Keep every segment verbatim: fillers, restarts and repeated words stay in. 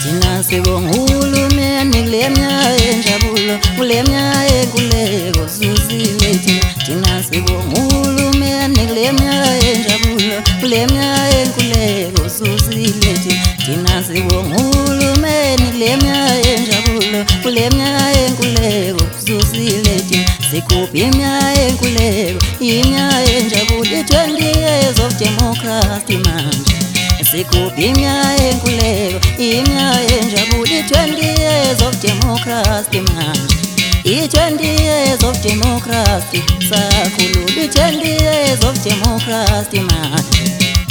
thina sibonga uhulumeni kule minyaka enjabulo, kule minyaka yenkululeko susile thina. Thina sibonga uhulumeni kule minyaka enjabulo, kule minyaka yenkululeko susile thina. Thina sibonga uhulumeni kule minyaka enjabulo, kule minyaka yenkululeko susile thina. Sikhuphe iminyaka yenkululeko, iminyaka enjabulo, twenty years of democracy manje. Sikhuphe iminyaka yenkululeko, iminyaka enjabulo, twenty years of democracy manje. I-twenty years of democracy sakhulula, i-twenty years of democracy manje.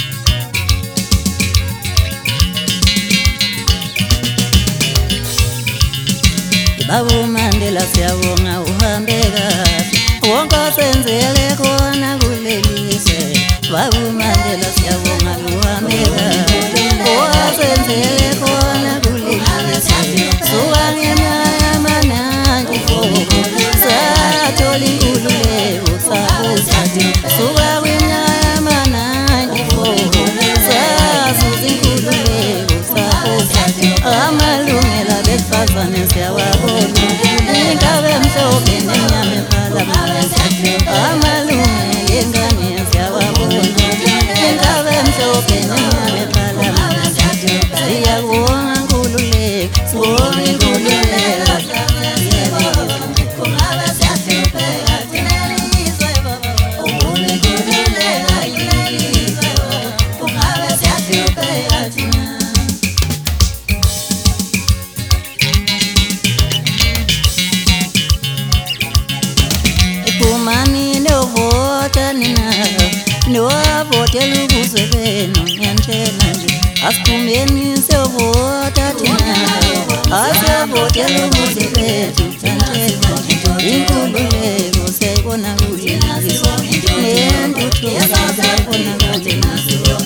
Babu Mandela siyabonga uhambe kahle, wonke osenzele khona kulelizwe. Babu Mandela siyabonga uhambe kahle, osenzele khona kulelizwe. Suka ngeminyaka yama-ninety-four sathola inkululeko sabusa thina. Suka kwiminyaka yama-ninety-four sazuza inkululeko sabusa thina. Amalungelo abesifazane siyawabona, inkabe emhlophe nemnyama ephalamende. Amalungelo engane siyawabona, inkabe emhlophe nemnyama ephalamende. Siyabonga nkululeko, sibonga inkululeko. Kumani no vota nina, no votela ubuzwe benu ngiyantshela nje. Asiphumeni siyovota thina, asiyovotela ubuzwe bethu ngiyantshela nje. Inkululeko siyayibona kulelizwe, nentuthuko siyayibona kulelizwe.